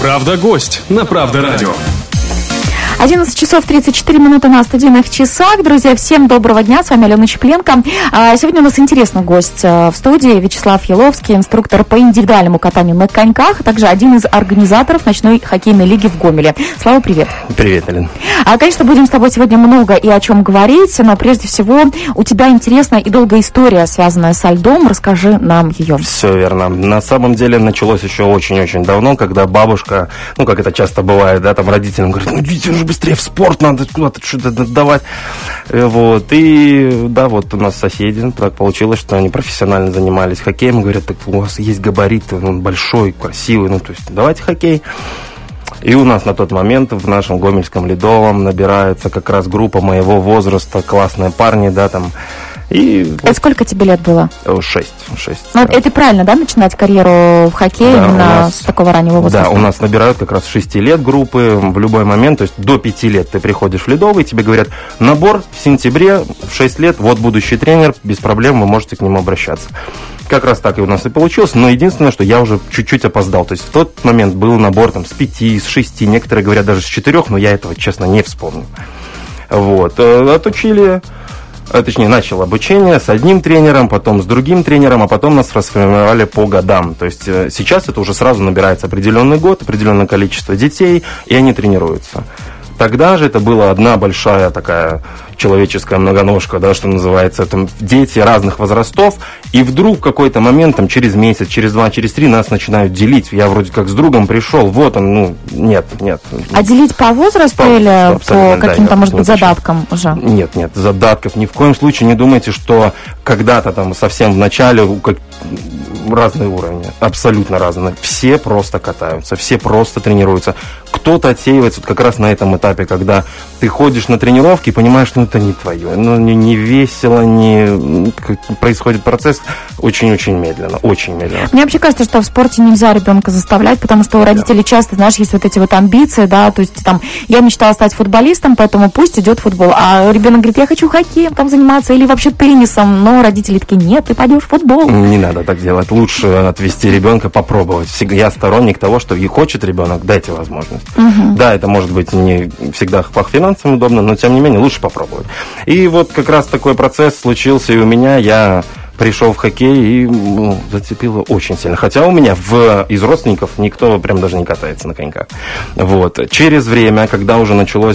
Правда гость на Правда радио. 11 часов 34 минуты на студийных часах. Друзья, всем доброго дня. С вами Алена Чепленко. Сегодня у нас интересный гость в студии. Вячеслав Еловский, инструктор по индивидуальному катанию на коньках, а также один из организаторов ночной хоккейной лиги в Гомеле. Слава, привет. Привет, Алена. Конечно, будем с тобой сегодня много и о чем говорить, но прежде всего у тебя интересная и долгая история, связанная со льдом. Расскажи нам ее. Все верно. На самом деле началось еще очень-очень давно, когда бабушка, как это часто бывает, да, там родителям говорят, идите уже быстрее в спорт, надо куда-то что-то отдавать. Вот. И да, вот у нас соседи, так получилось, что они профессионально занимались хоккеем. Говорят, так у вас есть габариты, он большой, красивый, то есть давайте хоккей. И у нас на тот момент в нашем Гомельском Ледовом набирается как раз группа моего возраста, классные парни, да, там. И это сколько тебе лет было? 6. Это правильно, да, начинать карьеру в хоккее, да, именно с такого раннего возраста? Да, у нас набирают как раз 6 лет группы в любой момент, то есть до 5 лет ты приходишь в Ледовый, тебе говорят, набор в сентябре, в 6 лет, вот будущий тренер, без проблем вы можете к нему обращаться. Как раз так и у нас и получилось, но единственное, что я уже чуть-чуть опоздал, то есть в тот момент был набор там с 5, с 6, некоторые говорят даже с 4, но я этого, честно, не вспомню. Вот, отучили... Точнее, начал обучение с одним тренером, потом с другим тренером, а потом нас расформировали по годам. То есть сейчас это уже сразу набирается определенный год, определенное количество детей, и они тренируются. Тогда же это была одна большая такая человеческая многоножка, да, что называется, там дети разных возрастов, и вдруг в какой-то момент, там, через месяц, через 2, через 3 нас начинают делить. Я вроде как с другом пришел, вот он, нет. А делить по возрасту или по каким-то, может быть, задаткам уже? Нет, задатков ни в коем случае. Не думайте, что когда-то там совсем в начале разные уровни, абсолютно разные. Все просто катаются, все просто тренируются. Кто-то отсеивается вот как раз на этом этапе, когда ты ходишь на тренировки и понимаешь, что это не твое, не весело, происходит процесс очень-очень медленно, очень медленно. Мне вообще кажется, что в спорте нельзя ребенка заставлять, потому что у родителей часто, знаешь, есть вот эти вот амбиции, да, то есть там, я мечтала стать футболистом, поэтому пусть идет футбол, а ребенок говорит, я хочу хоккеем там заниматься или вообще теннисом, но родители такие, нет, ты пойдешь в футбол. Не надо так делать, лучше отвести ребенка, попробовать. Я сторонник того, что и хочет ребенок, дайте возможность. Угу. Да, это может быть не всегда по финансам удобно, но тем не менее лучше попробовать. И вот как раз такой процесс случился и у меня. Я пришел в хоккей и зацепило очень сильно. Хотя у меня из родственников никто прям даже не катается на коньках. Вот. Через время, когда уже началось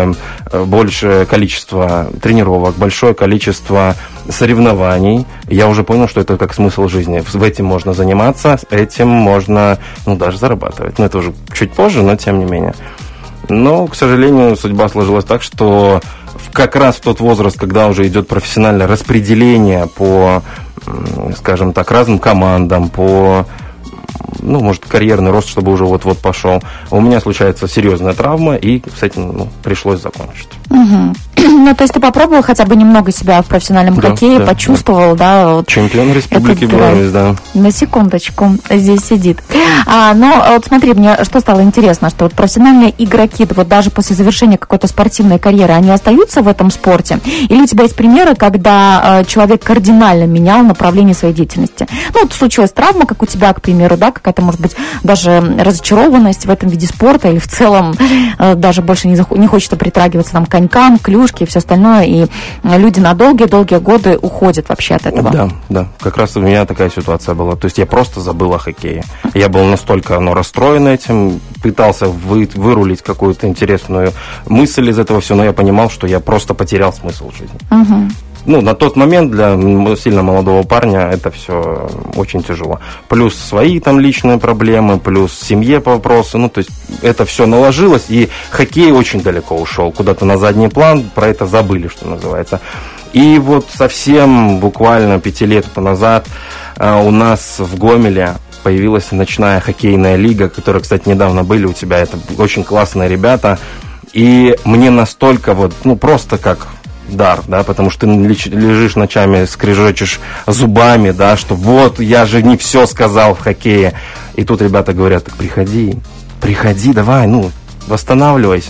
большее количество тренировок, большое количество соревнований, я уже понял, что это как смысл жизни. Этим можно заниматься, этим можно даже зарабатывать. Это уже чуть позже, но тем не менее. Но, к сожалению, судьба сложилась так, что как раз в тот возраст, когда уже идет профессиональное распределение по, скажем так, разным командам, по, может, карьерный рост, чтобы уже вот-вот пошел, у меня случается серьезная травма, и с этим пришлось закончить. Угу. То есть ты попробовал хотя бы немного себя в профессиональном хоккее, почувствовал, да? Вот чемпион республики Беларусь, да. На секундочку, здесь сидит. Но вот смотри, мне что стало интересно, что вот профессиональные игроки, вот даже после завершения какой-то спортивной карьеры, они остаются в этом спорте? Или у тебя есть примеры, когда человек кардинально менял направление своей деятельности? Вот случилась травма, как у тебя, к примеру, да, какая-то, может быть, даже разочарованность в этом виде спорта, или в целом даже больше не хочется притрагиваться там, к конькам, клюшке и все остальное, и люди на долгие-долгие годы уходят вообще от этого. Да, как раз у меня такая ситуация была. То есть я просто забыл о хоккее. Я был настолько расстроен этим, пытался вырулить какую-то интересную мысль из этого всего, но я понимал, что я просто потерял смысл жизни. Угу. На тот момент для сильно молодого парня это все очень тяжело. Плюс свои там личные проблемы, плюс в семье вопросы. То есть это все наложилось, и хоккей очень далеко ушел, куда-то на задний план, про это забыли, что называется. И вот совсем буквально 5 лет назад у нас в Гомеле появилась ночная хоккейная лига, которая, кстати, недавно были у тебя. Это очень классные ребята. И мне настолько просто как дар, да, потому что ты лежишь ночами, скрежечешь зубами, да, что вот, я же не все сказал в хоккее. И тут ребята говорят, так приходи, давай, восстанавливайся.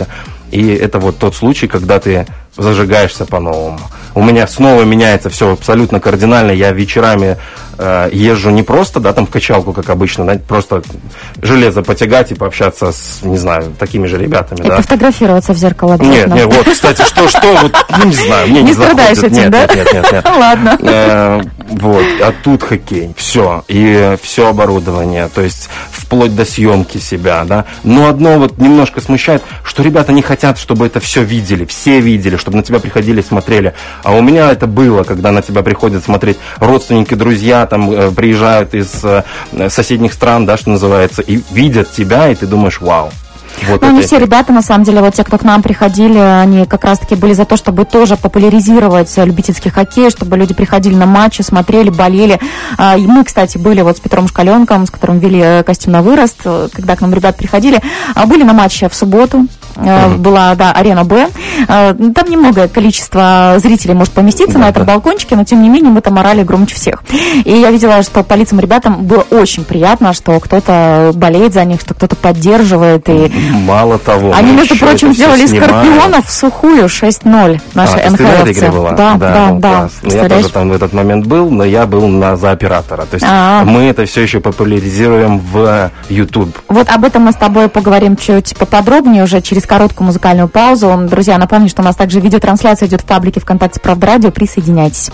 И это вот тот случай, когда ты зажигаешься по-новому. У меня снова меняется все абсолютно кардинально. Я вечерами езжу не просто, да, там в качалку, как обычно, да, просто железо потягать и пообщаться с, не знаю, такими же ребятами. И да? Фотографироваться в зеркало обязательно. Нет, вот, кстати, что, вот, ну, не знаю, мне не страдаешь заходит. этим, да? Нет. Ладно. Вот, а тут хоккей, все, и все оборудование, то есть вплоть до съемки себя, да. Но одно вот немножко смущает, что ребята не хотят, чтобы это все видели, чтобы на тебя приходили, смотрели. А у меня это было, когда на тебя приходят смотреть родственники, друзья, там приезжают из соседних стран, да, что называется, и видят тебя, и ты думаешь, вау. Вот ну, не все ребята, на самом деле, вот те, кто к нам приходили, они как раз-таки были за то, чтобы тоже популяризировать любительский хоккей, чтобы люди приходили на матчи, смотрели, болели. И мы, кстати, были вот с Петром Шкаленком, с которым вели костюм на вырост, когда к нам ребята приходили, были на матче в субботу. Была, да, арена Б. Там немного количество зрителей может поместиться на этом балкончике, но тем не менее мы там орали громче всех. И я видела, что по лицам ребятам было очень приятно, что кто-то болеет за них, что кто-то поддерживает. И мало того. Они, между прочим, сделали Скорпионов в сухую 6-0. Наши НХЛовцы. Да. Я тоже там в этот момент был, но я был за оператора. То есть мы это все еще популяризируем в YouTube. Вот об этом мы с тобой поговорим чуть поподробнее уже через короткую музыкальную паузу. Друзья, напомню, что у нас также видеотрансляция идет в паблике ВКонтакте «Правда радио». Присоединяйтесь.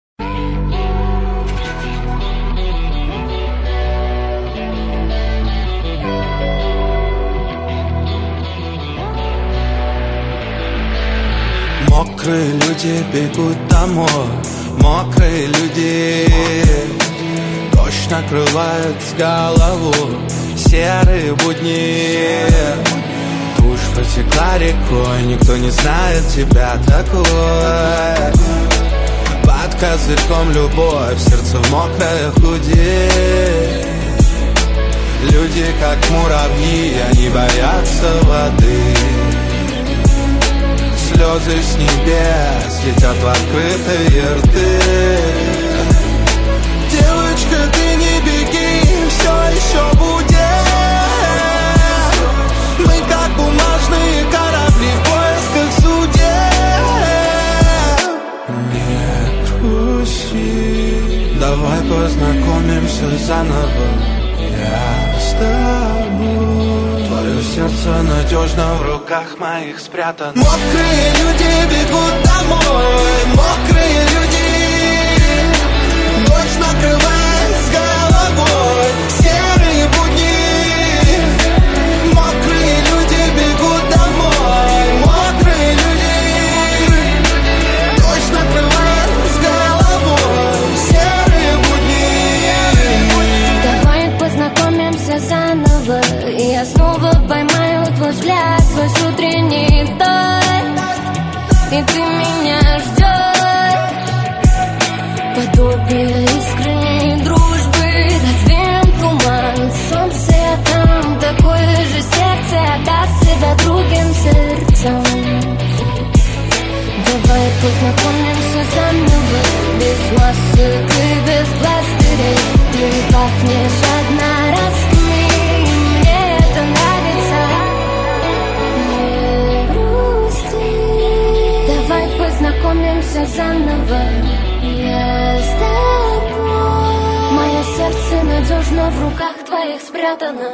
Мокрые люди бегут домой, мокрые люди. Дождь накрывает с голову, серые будни. Тушь потекла рекой, никто не знает тебя такой. Под козырьком любовь, сердце мокрое худеет. Люди как муравьи, они боятся воды. Слезы с небес летят в открытые рты. Девочка, ты не беги, все еще будет. Мы как бумажные корабли в поисках судеб. Не грусти, давай познакомимся заново. Я с тобой. Твое сердце надежно в руках моих спрятано. Мокрые люди бегут домой, мокрые люди. Дождь накрывает с головой, серые будни. Мокрые люди бегут домой, мокрые люди. Дождь накрывает с головой, серые будни. Давай познакомимся заново, и я снова поймаю твой взгляд, свой утренний дождь. И ты меня ждешь, подобие искренней дружбы. Развеем туман солнцветом, такое же сердце отдаст себя другим сердцам. Давай познакомимся заново, без масок и без пластырей. Ты пахнешь однородными, мне это нравится. Не грусти, давай познакомимся заново. Я с тобой, мое сердце надежно в руках твоих спрятано.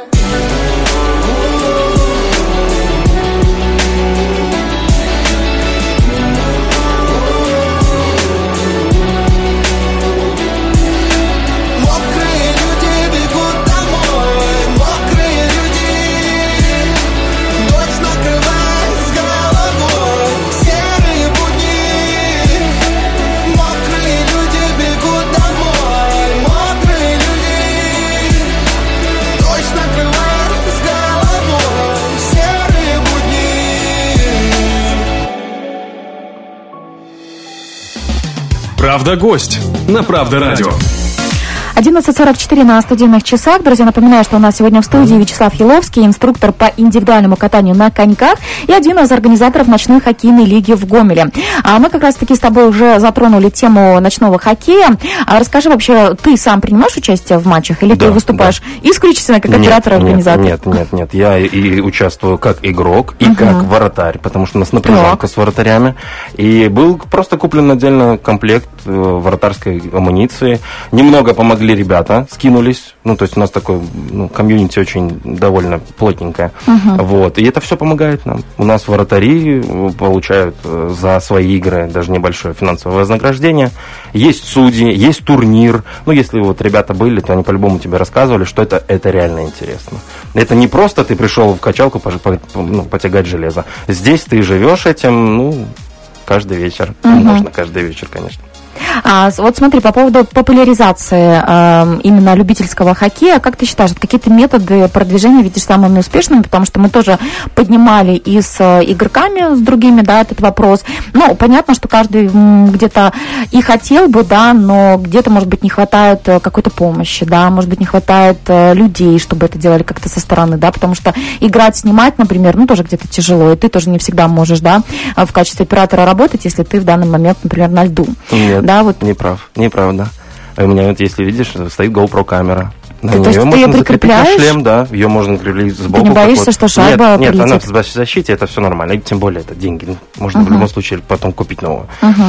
«Правда гость» на «Правда радио». 11:44 на студийных часах. Друзья, напоминаю, что у нас сегодня в студии Вячеслав Еловский, инструктор по индивидуальному катанию на коньках и один из организаторов ночной хоккейной лиги в Гомеле. А мы как раз-таки с тобой уже затронули тему ночного хоккея. Расскажи вообще, ты сам принимаешь участие в матчах или ты выступаешь исключительно как оператор и организатор? Нет. Я и участвую как игрок, и как вратарь, потому что у нас напряженка с вратарями. И был просто куплен отдельно комплект вратарской амуниции. Немного помогли ребята, скинулись. Ну, то есть у нас такой комьюнити очень довольно плотненькое. Вот. И это все помогает нам. У нас вратари получают за свои игры даже небольшое финансовое вознаграждение. Есть судьи, есть турнир. Ну, если вот ребята были, то они по-любому тебе рассказывали, что это реально интересно. Это не просто ты пришел в качалку потягать железо. Здесь ты живешь этим, каждый вечер. Можно каждый вечер, конечно. Вот смотри, по поводу популяризации именно любительского хоккея, как ты считаешь, какие-то методы продвижения видишь самыми успешными, потому что мы тоже поднимали и с игроками, с другими, этот вопрос. Ну, понятно, что каждый где-то и хотел бы, но где-то, может быть, не хватает какой-то помощи, может быть, не хватает людей, чтобы это делали как-то со стороны, потому что играть, снимать, например, тоже где-то тяжело, и ты тоже не всегда можешь, в качестве оператора работать, если ты в данный момент, например, на льду. Нет. Неправда. У меня если видишь, стоит GoPro камера. То есть ты ее прикрепляешь? На шлем, ее можно прикрепить сбоку. Ты не боишься, что шайба Нет, полетит? она в защите, это все нормально. И тем более это деньги. Можно в любом случае потом купить новую.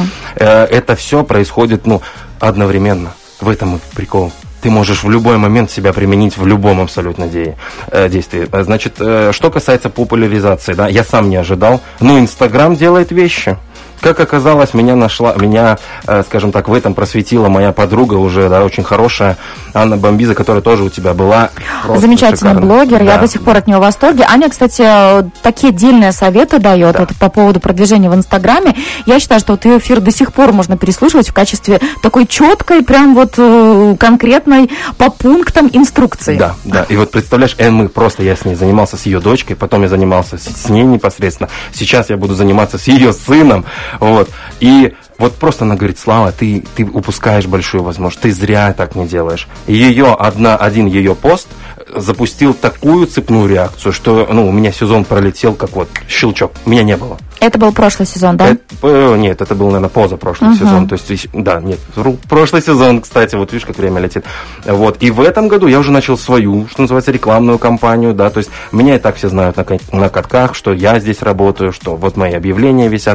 Это все происходит, одновременно. В этом и прикол. Ты можешь в любой момент себя применить в любом абсолютно действии. Значит, что касается популяризации, я сам не ожидал. Инстаграм делает вещи. Как оказалось, меня, скажем так, в этом просветила моя подруга уже, очень хорошая, Анна Бомбиза, которая тоже у тебя была. Замечательный блогер, я до сих пор от нее в восторге. Аня, кстати, такие дельные советы дает по поводу продвижения в Инстаграме. Я считаю, что ее эфир до сих пор можно переслушивать в качестве такой четкой, прям конкретной по пунктам инструкции. Да. И вот представляешь, я с ней занимался с ее дочкой, потом я занимался с ней непосредственно. Сейчас я буду заниматься с ее сыном. И просто она говорит: Слава, ты упускаешь большую возможность, ты зря так не делаешь. Один ее пост запустил такую цепную реакцию, что у меня сезон пролетел как щелчок. Меня не было. Это был прошлый сезон, да? Нет, это был, наверное, позапрошлый сезон. То есть, прошлый сезон, кстати, видишь, как время летит. И в этом году я уже начал свою, что называется, рекламную кампанию, то есть меня и так все знают на катках, что я здесь работаю, что мои объявления висят.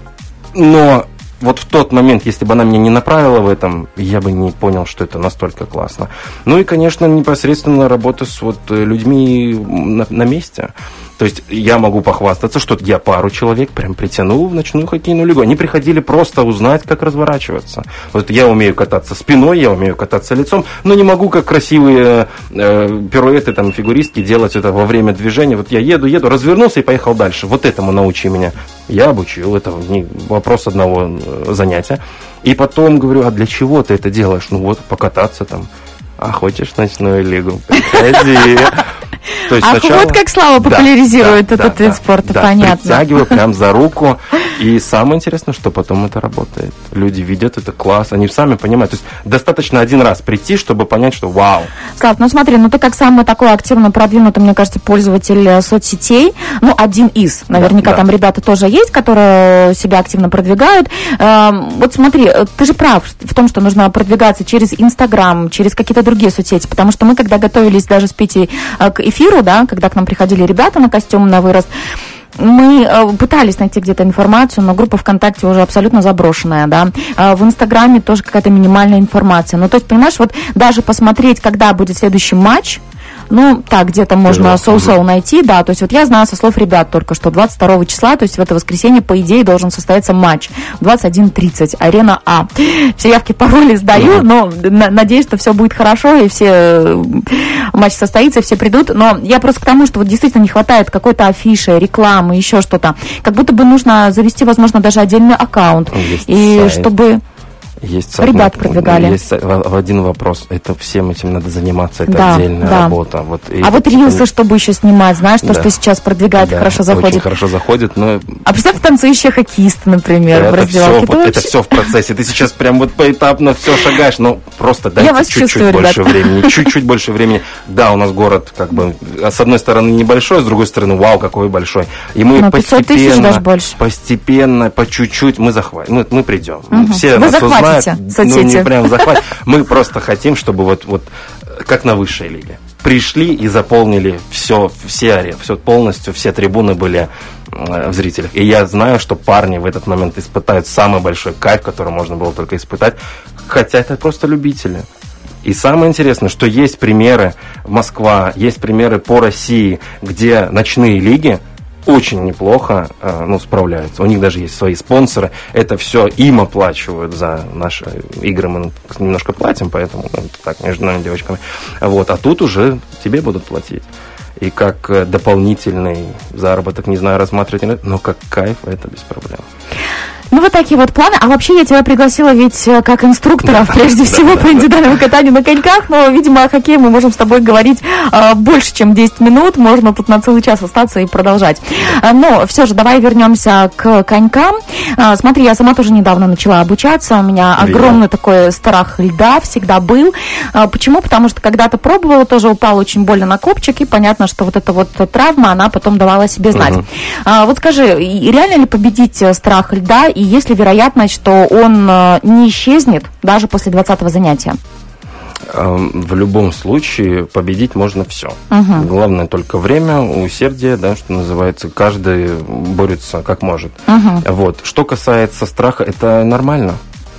Но в тот момент, если бы она меня не направила в этом, я бы не понял, что это настолько классно. И, конечно, непосредственно работа с людьми на месте. То есть я могу похвастаться, что я пару человек прям притянул в ночную хоккейную лигу. Они приходили просто узнать, как разворачиваться. Я умею кататься спиной, я умею кататься лицом, но не могу, как красивые пируэты, фигуристки, делать это во время движения. Я еду, развернулся и поехал дальше. Этому научи меня. Я обучил, это не вопрос одного занятия. И потом говорю: а для чего ты это делаешь? Покататься там. А хочешь ночную лигу? Приходи. То есть сначала... как Слава популяризирует этот вид спорта, понятно. Притягиваю прям за руку. И самое интересное, что потом это работает. Люди видят, это класс, они сами понимают. То есть достаточно один раз прийти, чтобы понять, что вау. Слав, смотри, ты как самый такой активно продвинутый, мне кажется, пользователь соцсетей, один из, наверняка там ребята тоже есть, которые себя активно продвигают. Смотри, ты же прав в том, что нужно продвигаться через Инстаграм, через какие-то другие соцсети, потому что мы, когда готовились даже с Петей к эфиру, когда к нам приходили ребята на костюм на вырост, мы пытались найти где-то информацию, но группа ВКонтакте уже абсолютно заброшенная, в Инстаграме тоже какая-то минимальная информация. То есть, понимаешь, даже посмотреть, когда будет следующий матч, где-то можно соу-соу найти, то есть я знаю со слов ребят только, что 22 числа, то есть в это воскресенье, по идее, должен состояться матч в 21:30, арена А. Все явки, пароли сдаю, но надеюсь, что все будет хорошо, и матч состоится, и все придут, но я просто к тому, что действительно не хватает какой-то афиши, рекламы, еще что-то, как будто бы нужно завести, возможно, даже отдельный аккаунт, и сайт. чтобы... Есть ребят продвигали. Есть один вопрос. Это всем этим надо заниматься, это отдельная работа. Вот, вот рилсы, чтобы еще снимать, знаешь, то, что сейчас продвигает, хорошо заходит. Очень хорошо заходит, но... А представь, танцующие хоккеисты, например, в раздевалке. Это все в процессе. Ты сейчас прям вот поэтапно все шагаешь, но просто дайте чуть-чуть больше времени. Чуть-чуть больше времени. Да, у нас город как бы с одной стороны небольшой, с другой стороны, вау, какой большой. И мы постепенно, по чуть-чуть мы захватим. Мы придем. Все нас узнают. Не прям захват. Мы просто хотим, чтобы вот как на высшей лиге. Пришли и заполнили все полностью, все трибуны были в зрителях. И я знаю, что парни в этот момент испытают самый большой кайф, который можно было только испытать. Хотя это просто любители. И самое интересное, что есть примеры Москва, есть примеры по России, где ночные лиги очень неплохо справляются. У них даже есть свои спонсоры. Это все им оплачивают за наши игры. Мы немножко платим, поэтому так, между нами девочками. Вот. А тут уже тебе будут платить. И как дополнительный заработок, не знаю, рассматривать, но как кайф, это без проблем. Ну, вот такие вот планы. А вообще я тебя пригласила ведь как инструктора, прежде всего, по индивидуальному катанию на коньках. Но, видимо, о хоккее мы можем с тобой говорить больше, чем 10 минут. Можно тут на целый час остаться и продолжать. Но все же давай вернемся к конькам. Смотри, я сама тоже недавно начала обучаться. У меня огромный такой страх льда всегда был. Почему? Потому что когда-то пробовала, тоже упала очень больно на копчик. И понятно, что вот эта вот травма, она потом давала о себе знать. Вот скажи, реально ли победить страх льда? И есть ли вероятность, что он не исчезнет даже после 20-го занятия? В любом случае победить можно все. Главное только время, усердие, да, что называется. Каждый борется как может. Вот. Что касается страха, это нормально.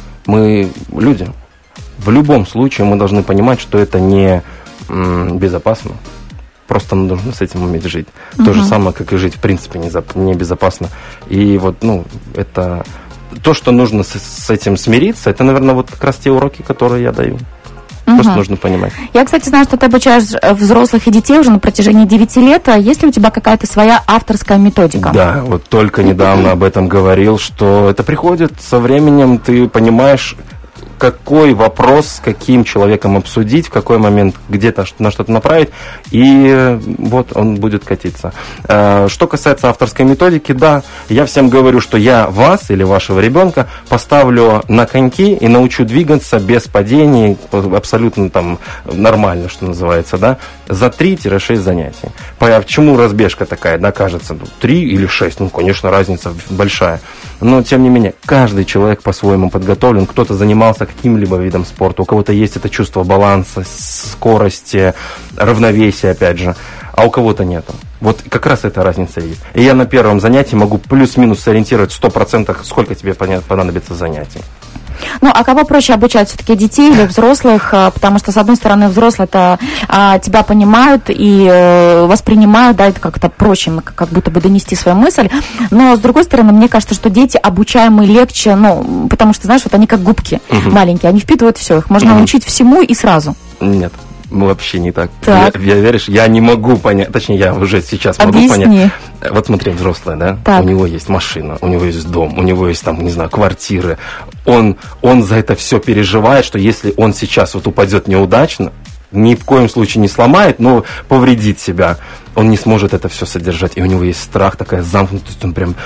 Мы люди. В любом случае мы должны понимать, что это не безопасно. Просто мы должны с этим уметь жить. То же самое, как и жить, в принципе, небезопасно. И вот, это то, что нужно с этим смириться, это, наверное, вот как раз те уроки, которые я даю. Просто нужно понимать. Я, кстати, знаю, что ты обучаешь взрослых и детей уже на протяжении 9 лет. Есть ли у тебя какая-то своя авторская методика? Да, вот только недавно об этом говорил, что это приходит со временем, ты понимаешь, какой вопрос с каким человеком обсудить, в какой момент где-то на что-то направить, и вот он будет катиться. Что касается авторской методики, да, я всем говорю, что я вас или вашего ребенка поставлю на коньки и научу двигаться без падений, абсолютно там нормально, что называется, да, за 3-6 занятий. Почему разбежка такая, да, кажется, 3 или 6, конечно, разница большая. Но, тем не менее, каждый человек по-своему подготовлен. Кто-то занимался каким-либо видом спорта, у кого-то есть это чувство баланса, скорости, равновесия, опять же, а у кого-то нету. Вот как раз эта разница есть. И я на первом занятии могу плюс-минус сориентировать 100%, сколько тебе понадобится занятий. Ну, а кого проще обучать, все-таки детей или взрослых? Потому что, с одной стороны, взрослые-то тебя понимают и воспринимают, да, это как-то проще, как будто бы донести свою мысль. Но, с другой стороны, мне кажется, что дети обучаемые легче, потому что, знаешь, вот они как губки маленькие, они впитывают все, их можно научить всему и сразу. Нет. Вообще не так. Я, веришь, я не могу понять, точнее, я уже сейчас могу понять. Вот смотри, взрослый, да? Так. У него есть машина, у него есть дом, у него есть там, не знаю, квартиры. Он за это все переживает, что если он сейчас вот упадет неудачно, ни в коем случае не сломает, но повредит себя, он не сможет это все содержать. И у него есть страх, такая замкнутость, он прям...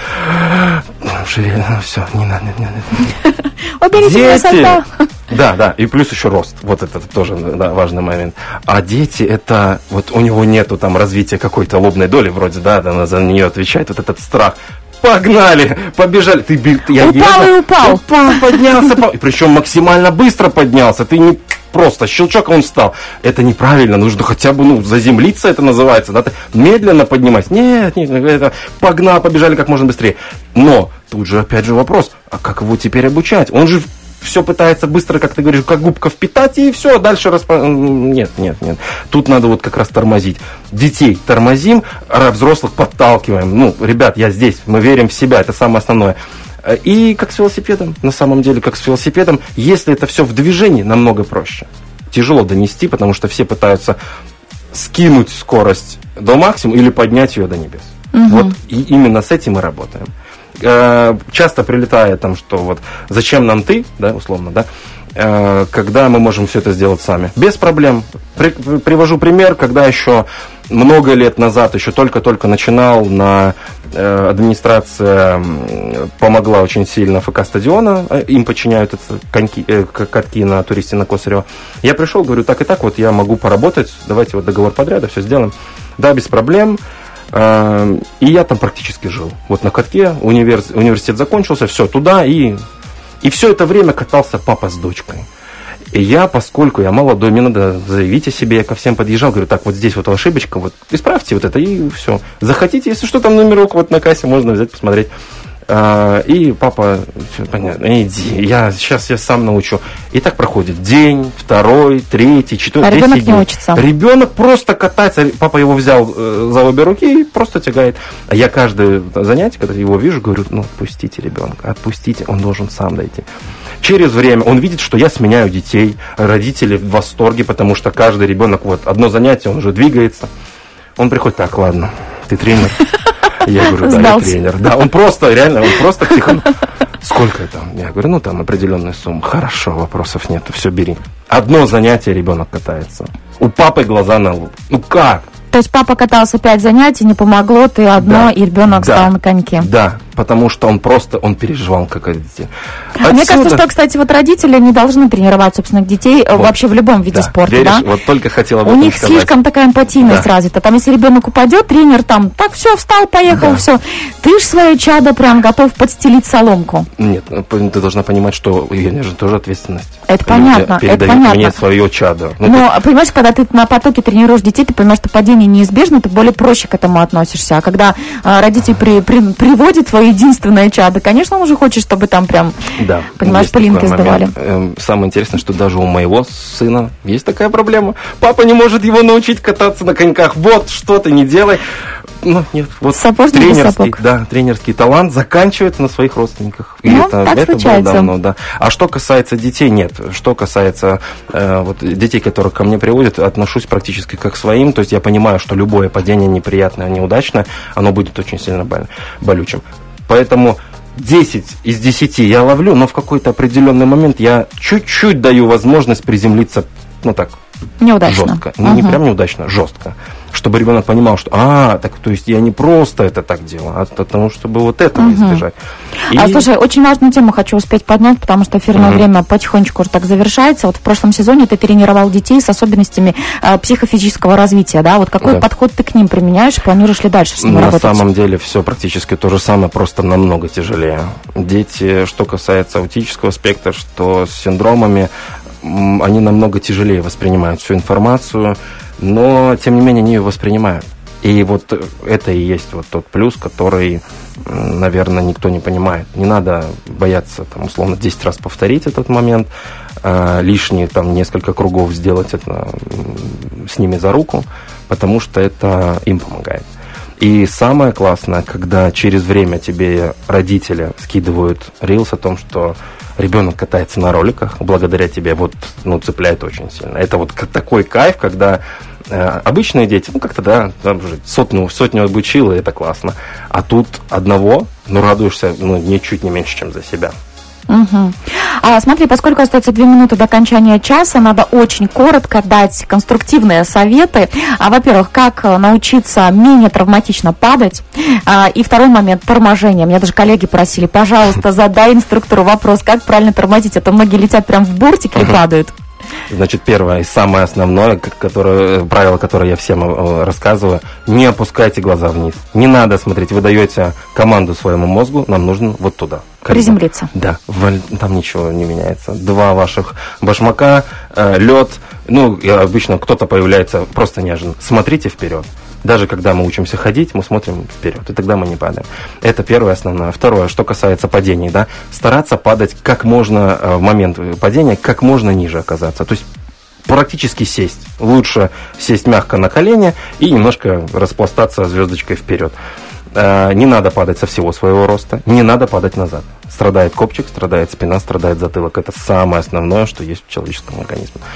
Все, не надо. Дети! Да, и плюс еще рост. Вот это тоже, да, важный момент. А дети, это... Вот у него нету там развития какой-то лобной доли, вроде, да, она за нее отвечает, вот этот страх. Погнали, побежали. Упал. Поднялся. Причем максимально быстро поднялся. Ты не просто щелчок, он встал. Это неправильно. Нужно хотя бы, заземлиться, это называется. Да? Ты медленно поднимайся. Нет, это погнал, побежали как можно быстрее. Но тут же опять же вопрос, а как его теперь обучать? Он же все пытается быстро, как ты говоришь, как губка впитать, и все, дальше Нет. Тут надо вот как раз тормозить. Детей тормозим, а взрослых подталкиваем. Ребят, я здесь, мы верим в себя, это самое основное. И как с велосипедом, на самом деле, как с велосипедом, если это все в движении, намного проще. Тяжело донести, потому что все пытаются скинуть скорость до максимума или поднять ее до небес. Вот и именно с этим мы работаем. часто прилетает там, что вот зачем нам ты, да, условно, да, когда мы можем все это сделать сами. Без проблем. Привожу пример, когда еще много лет назад, еще только-только начинал, администрация помогла очень сильно ФК стадиона, им подчиняют катки на туристе на Косарево. Я пришел, говорю, так и так, вот я могу поработать, давайте вот договор подряда, все сделаем. Да, без проблем. И я там практически жил. Вот на катке, университет закончился, все, туда и все это время катался папа с дочкой. И я, поскольку я молодой, мне надо заявить о себе, я ко всем подъезжал, говорю, так, вот здесь вот ошибочка, вот исправьте вот это, и все. Захотите, если что, там номерок вот на кассе можно взять, посмотреть. И папа, все понятно, иди, сейчас я сам научу. И так проходит день, второй, третий, четвертый. А ребенок не учится. Ребенок просто катается. Папа его взял за обе руки и просто тягает. А я каждое занятие, когда его вижу, говорю, ну, отпустите ребенка, отпустите, он должен сам дойти. Через время он видит, что я сменяю детей, родители в восторге, потому что каждый ребенок, вот одно занятие, он уже двигается. Он приходит, так, ладно, ты тренер? Я говорю, да, я тренер. Да, он просто, реально, он просто тихо. Сколько там? Я говорю, ну там определенная сумма. Хорошо, вопросов нет, все бери. Одно занятие ребенок катается. У папы глаза на лоб. Ну как? То есть папа катался 5 занятий, не помогло, ты одно, да, и ребенок стал на коньке. Да, потому что он переживал, как дети. Мне кажется, что, кстати, вот родители не должны тренировать собственных детей вот вообще в любом виде спорта. Веришь? Да? Вот только хотела об этом сказать. У них слишком такая эмпатийность развита. Там, если ребенок упадет, тренер там, так, все, встал, поехал, все. Ты ж свое чадо прям готов подстелить соломку. Нет, ты должна понимать, что у меня же тоже ответственность. Это понятно, это понятно. Мне свое чадо. Но, понимаешь, когда ты на потоке тренируешь детей, ты понимаешь, что падение неизбежно, ты более проще к этому относишься. А когда родитель приводит свое единственное чадо, конечно, он уже хочет, чтобы там прям, понимаешь, пылинки сдавали. Самое интересное, что даже у моего сына есть такая проблема. Папа не может его научить кататься на коньках. Вот, что ты не делай. Ну, нет, вот тренерский талант заканчивается на своих родственниках. И это было давно, да. А что касается детей, нет. Что касается детей, которых ко мне приводят, отношусь практически как к своим. То есть я понимаю, что любое падение неприятное, неудачное, оно будет очень сильно болючим. Поэтому 10 из 10 я ловлю, но в какой-то определенный момент я чуть-чуть даю возможность приземлиться, ну так, неудачно. Жестко. Не прям неудачно, жестко. Чтобы ребенок понимал, что, так, то есть я не просто это так делаю, а потому, чтобы вот этого избежать. Слушай, очень важную тему хочу успеть поднять, потому что эфирное время потихонечку уже так завершается. Вот в прошлом сезоне ты тренировал детей с особенностями психофизического развития, да? Вот какой подход ты к ним применяешь, планируешь ли дальше с ними работать? На самом деле все практически то же самое, просто намного тяжелее. Дети, что касается аутического спектра, что с синдромами, они намного тяжелее воспринимают всю информацию, но, тем не менее, они ее воспринимают. И вот это и есть вот тот плюс, который, наверное, никто не понимает. Не надо бояться, там, условно, 10 раз повторить этот момент, лишние там несколько кругов сделать это с ними за руку, потому что это им помогает. И самое классное, когда через время тебе родители скидывают рилс о том, что ребенок катается на роликах, благодаря тебе, цепляет очень сильно. Это вот такой кайф, когда обычные дети, как-то, там уже сотню обучил, и это классно. А тут одного, радуешься, ничуть не меньше, чем за себя. Угу. Смотри, поскольку остается 2 минуты до окончания часа, надо очень коротко дать конструктивные советы. Во-первых, как научиться менее травматично падать. И второй момент – торможение. Меня даже коллеги просили, пожалуйста, задай инструктору вопрос, как правильно тормозить. А то многие летят прям в бортик и падают. Значит, первое и самое основное, правило, которое я всем рассказываю, не опускайте глаза вниз. Не надо смотреть, вы даете команду своему мозгу, нам нужно вот туда. Приземлиться. Да, там ничего не меняется. 2 ваших башмака, лед, и обычно кто-то появляется просто неожиданно. Смотрите вперед. Даже когда мы учимся ходить, мы смотрим вперед, и тогда мы не падаем. Это первое основное. Второе, что касается падений, стараться падать как можно в момент падения, как можно ниже оказаться. То есть практически сесть. Лучше сесть мягко на колени и немножко распластаться звездочкой вперед. Не надо падать со всего своего роста, не надо падать назад. Страдает копчик, страдает спина, страдает затылок. Это самое основное, что есть в человеческом организме.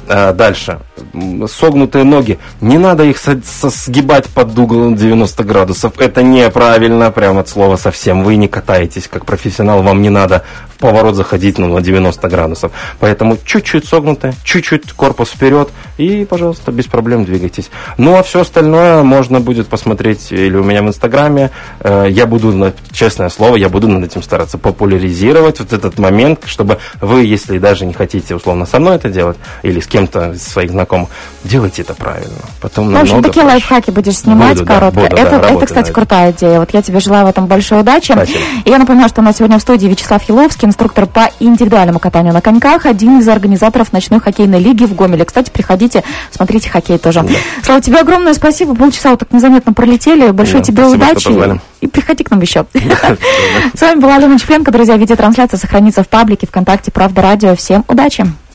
Дальше. Согнутые ноги. Не надо их сгибать под углом 90 градусов. Это неправильно, прямо от слова совсем. Вы не катаетесь как профессионал, вам не надо в поворот заходить на 90 градусов. Поэтому чуть-чуть согнутые, чуть-чуть корпус вперед и, пожалуйста, без проблем двигайтесь. Ну, а все остальное можно будет посмотреть или у меня в Инстаграме. Я буду, честное слово, я буду над этим стараться популяризировать вот этот момент, чтобы вы, если даже не хотите условно со мной это делать или с кем-то из своих знакомых, делайте это правильно. Потом в общем, такие лайфхаки будешь снимать короткие. Это, кстати, крутая идея. Вот я тебе желаю в этом большой удачи. Спасибо. И я напоминаю, что у нас сегодня в студии Вячеслав Еловский, инструктор по индивидуальному катанию на коньках, один из организаторов ночной хоккейной лиги в Гомеле. Кстати, приходите, смотрите хоккей тоже. Да. Слава, тебе огромное спасибо. Полчаса вот так незаметно пролетели. Большой тебе удачи. И приходи к нам еще. С вами была Алена Чепленко. Друзья, видеотрансляция сохранится в паблике ВКонтакте «Правда радио». Всем удачи!